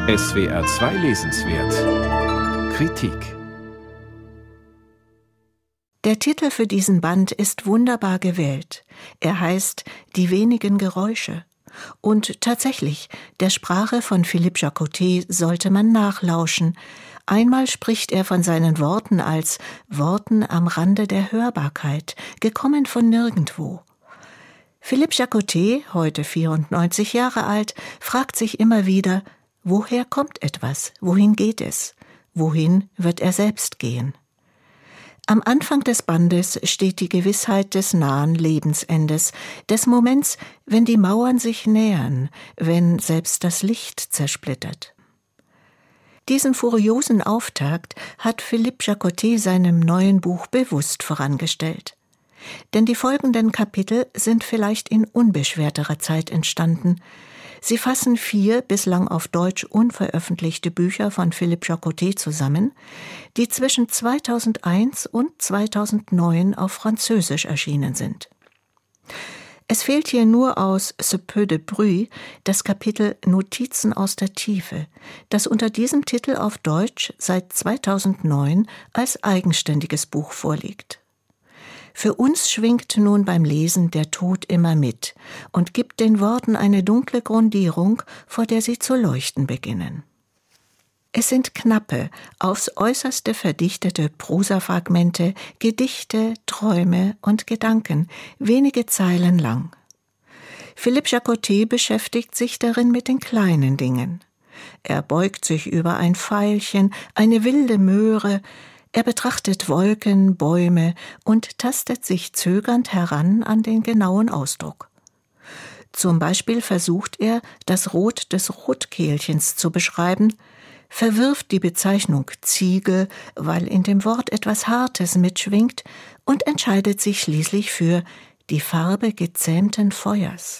SWR 2 Lesenswert Kritik. Der Titel für diesen Band ist wunderbar gewählt. Er heißt »Die wenigen Geräusche«. Und tatsächlich, der Sprache von Philippe Jacotet sollte man nachlauschen. Einmal spricht er von seinen Worten als Worten am Rande der Hörbarkeit, gekommen von nirgendwo. Philippe Jacotet, heute 94 Jahre alt, fragt sich immer wieder, woher kommt etwas, wohin geht es, wohin wird er selbst gehen? Am Anfang des Bandes steht die Gewissheit des nahen Lebensendes, des Moments, wenn die Mauern sich nähern, wenn selbst das Licht zersplittert. Diesen furiosen Auftakt hat Philippe Jacotet seinem neuen Buch bewusst vorangestellt. Denn die folgenden Kapitel sind vielleicht in unbeschwerterer Zeit entstanden. Sie fassen 4 bislang auf Deutsch unveröffentlichte Bücher von Philippe Jacotet zusammen, die zwischen 2001 und 2009 auf Französisch erschienen sind. Es fehlt hier nur aus Ce peu de bruit das Kapitel Notizen aus der Tiefe, das unter diesem Titel auf Deutsch seit 2009 als eigenständiges Buch vorliegt. Für uns schwingt nun beim Lesen der Tod immer mit und gibt den Worten eine dunkle Grundierung, vor der sie zu leuchten beginnen. Es sind knappe, aufs Äußerste verdichtete Prosafragmente, Gedichte, Träume und Gedanken, wenige Zeilen lang. Philippe Jacotet beschäftigt sich darin mit den kleinen Dingen. Er beugt sich über ein Veilchen, eine wilde Möhre. Er betrachtet Wolken, Bäume und tastet sich zögernd heran an den genauen Ausdruck. Zum Beispiel versucht er, das Rot des Rotkehlchens zu beschreiben, verwirft die Bezeichnung Ziegel, weil in dem Wort etwas Hartes mitschwingt, und entscheidet sich schließlich für die Farbe gezähmten Feuers.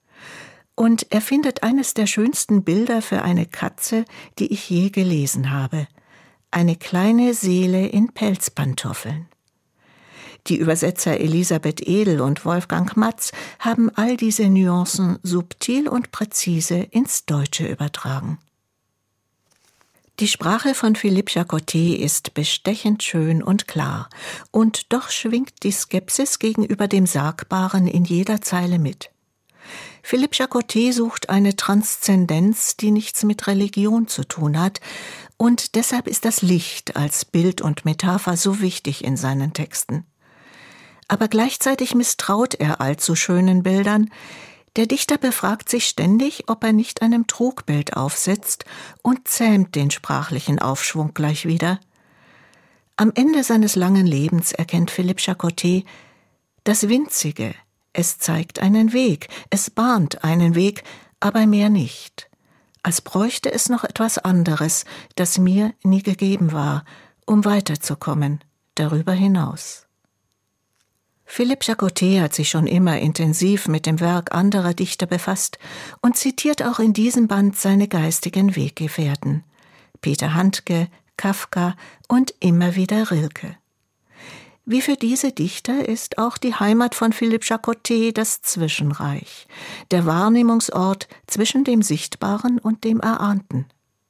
Und er findet eines der schönsten Bilder für eine Katze, die ich je gelesen habe. Eine kleine Seele in Pelzpantoffeln. Die Übersetzer Elisabeth Edel und Wolfgang Matz haben all diese Nuancen subtil und präzise ins Deutsche übertragen. Die Sprache von Philippe Jacotet ist bestechend schön und klar, und doch schwingt die Skepsis gegenüber dem Sagbaren in jeder Zeile mit. Philippe Jacotet sucht eine Transzendenz, die nichts mit Religion zu tun hat, und deshalb ist das Licht als Bild und Metapher so wichtig in seinen Texten. Aber gleichzeitig misstraut er allzu schönen Bildern. Der Dichter befragt sich ständig, ob er nicht einem Trugbild aufsitzt, und zähmt den sprachlichen Aufschwung gleich wieder. Am Ende seines langen Lebens erkennt Philippe Jacotet das Winzige. Es zeigt einen Weg, es bahnt einen Weg, aber mehr nicht. Als bräuchte es noch etwas anderes, das mir nie gegeben war, um weiterzukommen, darüber hinaus. Philippe Jacotet hat sich schon immer intensiv mit dem Werk anderer Dichter befasst und zitiert auch in diesem Band seine geistigen Weggefährten: Peter Handke, Kafka und immer wieder Rilke. Wie für diese Dichter ist auch die Heimat von Philippe Jacotet das Zwischenreich, der Wahrnehmungsort zwischen dem Sichtbaren und dem Erahnten.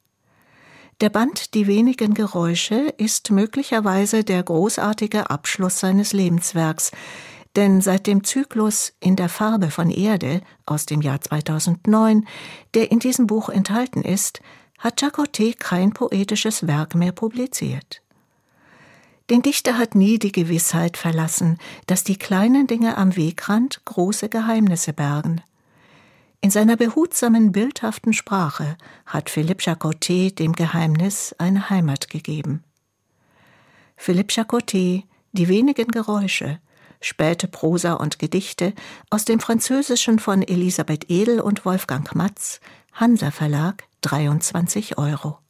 Der Band »Die wenigen Geräusche« ist möglicherweise der großartige Abschluss seines Lebenswerks, denn seit dem Zyklus »In der Farbe von Erde« aus dem Jahr 2009, der in diesem Buch enthalten ist, hat Jacotet kein poetisches Werk mehr publiziert. Den Dichter hat nie die Gewissheit verlassen, dass die kleinen Dinge am Wegrand große Geheimnisse bergen. In seiner behutsamen, bildhaften Sprache hat Philippe Jacotet dem Geheimnis eine Heimat gegeben. Philippe Jacotet, Die wenigen Geräusche, späte Prosa und Gedichte aus dem Französischen von Elisabeth Edel und Wolfgang Matz, Hansa Verlag, 23 €.